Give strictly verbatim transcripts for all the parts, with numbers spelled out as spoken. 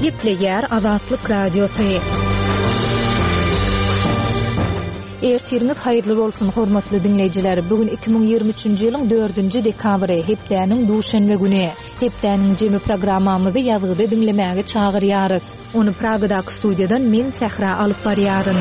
Gepleýär Azatlyk Radiosu. Ertiriniz hayırlı bolsun hormatly dinleyijiler. Bugün iki bin ýygrimi üçinji ýylyň dördünji dekabry, hepdäniň duşanbe güni. Hepdäniň jemi programmamyzy ýazgyda dinlemäge çagyrýarys. Onu Pragadaky studiýadan men Sahra alyp barýaryn.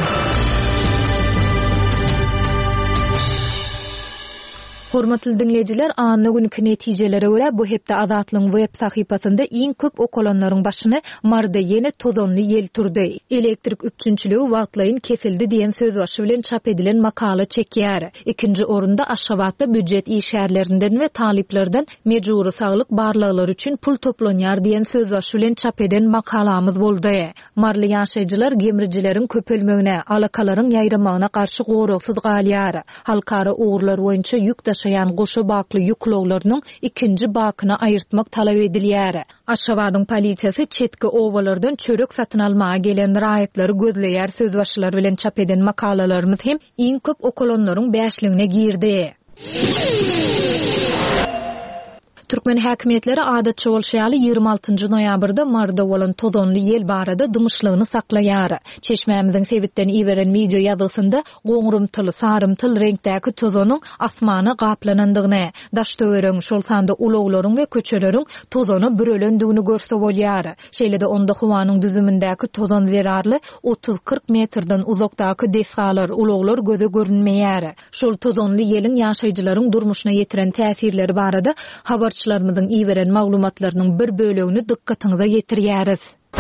Hormatly dinleyijiler, anny günkü netijelere görä bu hepde Azatlyň web sahypasynda iň köp okulanlaryň başyny marda ýene tozonly ýel turdy. Elektrik üçünçüligi wagtlaýyn kesildi diýen söz başı bilen çap edilen makala çekýär. İkinji orunda Aşgabatda büdjet işgärlerinden we taliplerden mejburi saglyk barlyklar üçin pul toplanýar diýen söz başı bilen çap eden makalamyz boldy. Marly ýaşaýjylar gemirjileriň köpelmegine, alakalaryň ýaýramagyna garşy goraksız galýar. Halkara uğurlar boýunça ýük ýan goşa bakly ýuklawlarynyň ikinji bakyna aýyrtmak talap edilýär. Aşgabatyň polisiýasy çetki owalardan çörek satyn almaga gelen raýatlary gözleýär söz başlary bilen çap eden makalalarymyz hem iň köp okulanlaryň beşligine girdi. Türkmen häkimetleri adatçy bolşaýaly ýygrimi altynjy noýabrda marda bolan tozonly ýel barada dymyşlygyny saklaýar. Çeşmämiziň sebitden iweren video ýazgysynda goňrumtyl, sarymtyl reňktäki tozonyň asmana gaplanandygyny, daştöwerüň şol sanda ulaglaryň we köçeleriň tozony bürelendigini görse bolýar. Şeýle-de onda howanyň düzümindäki tozon zerarly otuz kırk metrden uzakdaky desgalar, ulaglar göze görünmeýär. Şol tozonly ýeliň ýaşaýjylaryň durmuşyna ýetiren täsirleri barada habar Çlarymyzyň iweren maglumatlarynyň bir bölegini dikkatiňize ýetirýäris.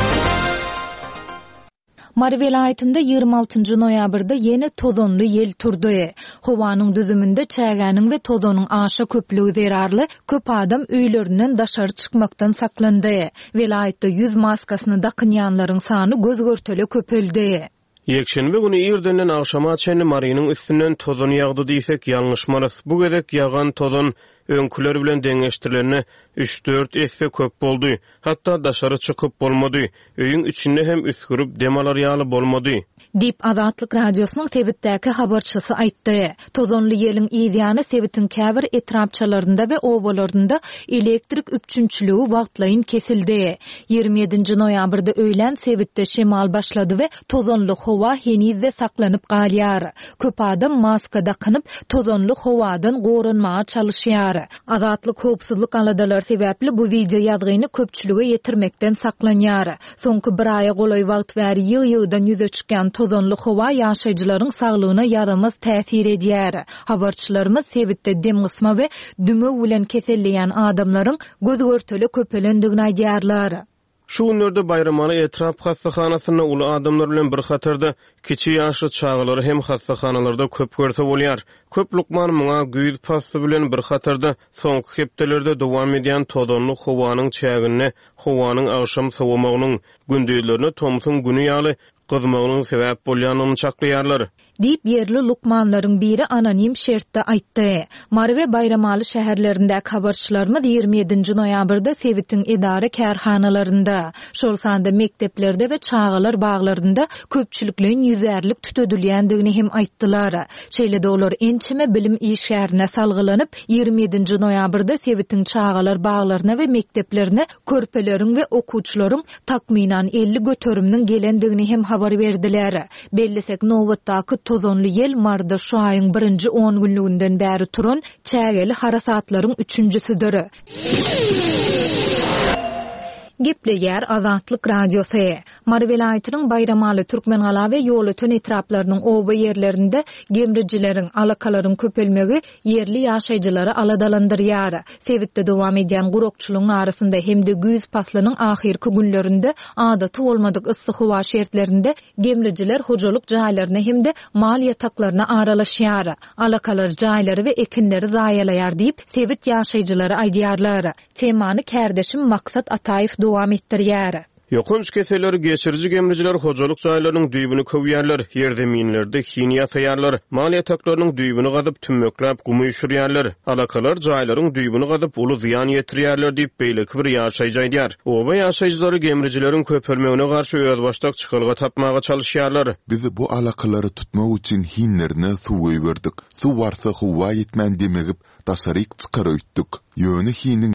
Mari welaýatynda ýygrimi altynjy noýabrda ýene tozonly ýel turdy. Howanyň düzüminde çägäniň we tozonyň aşa köplügi zerarly köp adam öýlerinden daşary çykmakdan saklandy. Welaýatda ýüz maskasyny dakynýanlaryň sany göz görtele köpeldi. Ýekşenbe güni ýerdenden akşama çenli Marinyň üstünden tozon ýagdy diýsek ýalňyşmarys. Bu gezek ýagan tozon öňküler bilen deňeşdirileni üç dört esse köp boldy. Hatda daşary çykyp bolmady. Öýüň içinde hem üskürüp demalar ýaly bolmady. Dip Azatlyk Radiosynyň Sebitdäki habarçysy aýtdy. Tozonly ýeliň ýediýany Sebitin käbir etrapçalarynda we owalarynda elektrik üçünçüligi wagtlaýyn kesildi. ýygrimi ýedinji noýabrda öýlen Sebitde şemal başlady we tozonly howa henizde saklanyp galýar. Köp adam maska dakanyp tozonly howadan gorunmaga çalışýar. Azatlyk howpsuzlyk aladalar sebäpli bu video ýazgyny köpçüligi ýetirmekden saklanýar. Soňky bir aýa golay wagt bäri ýyg-ýygdan ýüze çykan tozonly howa ýaşaýjylaryň saglygyna ýaramaz täsir edýär. Habarçylarymyz Sebitde dem gysma we düme bilen keselleýän adamlaryň göz görteli köpelendigini aýdýarlar. Şu günlerde Bayramaly etrap hastahanasyna uly adamlar bilen bir hatarda kiçi ýaşly çağlary hem hastahanalarda köp görse bolýar. Köp lukman muňa güýz pasty bilen bir hatarda soňky hepdelerde dowam edýän tozonly howanyň çägini, howanyň agşam sowamagynyň gündüzlerini tomsun güni ýaly gyzmagynyň sebäp bolýanyny çaklaýarlar. Dip yerli lukmanlaryň biri anonim şertde aýtdy. Mari we Bayramaly şäherlerindäki habarçylarymyz ýygrimi ýedinji noýabrda Sebitin edara kärhanalarynda, şol sanda mekteplerde we çağalar baglarynda köpçülikliň ýüzärlik tütödülýändigini hem aýtdylar. Şeýle-de olar ençime bilim işgärine salgylanyp ýygrimi ýedinji noýabrda Sebitin çağalar baglaryna we mekteplerine körpeleriň we okuwçylaryň takminan elli götörümniň gelendigini hem habar berdiler. Bellisek nowatdaky tozonly ýel marda şu aýyň birinji on günlüginden bäri turan çägeli harasatlaryň üçünjüsidir. Gepleýär Azatlyk Radiosu. Mari welaýatynyň Bayramaly Türkmengaly we ýolutun etraplarynyň oba ýerlerinde gemrijileriň, alakalaryň köpelmegi ýerli ýaşaýjylary aladalandyrýar. Sebitde dowam edýän gurukçylygyň arasynda hemde güýz paslynyň ahyrky günlerinde adaty bolmadyk yssyk howa şertlerinde gemrijiler hojalyk jaýlaryna hemde mal ýataklaryna aralaşýar. Alakalar jaýlary we ekinleri zaýalaýar diýip Sebit ýaşaýjylary aýdýarlar. Temany kärdeşim Maksat Ataýew dowam etdirýär. Yokunç keseler geçirici gemriciler hocalyk jaýlarynyň düýbüni köwýärler, ýerdeminlerde hini ýasaýarlar, mal ýataklarynyň düýbüni gazyp tümmeklap gumy üşürýärler. Alakalar jaýlaryň düýbüni gazyp uly ziýan ýetirýärler diýip beýleki bir ýaşaýjy aýdýar. Oba ýaşaýjylary gemricileriň köpelmegine garşy özbaşdak çykylga tapmaga çalışýarlar. Biz bu alakalary tutmak üçin hinlerine suwy berdik. Su barsa huwa ýetmän demegip daşaryk çykarypdyk. Ýöne hinin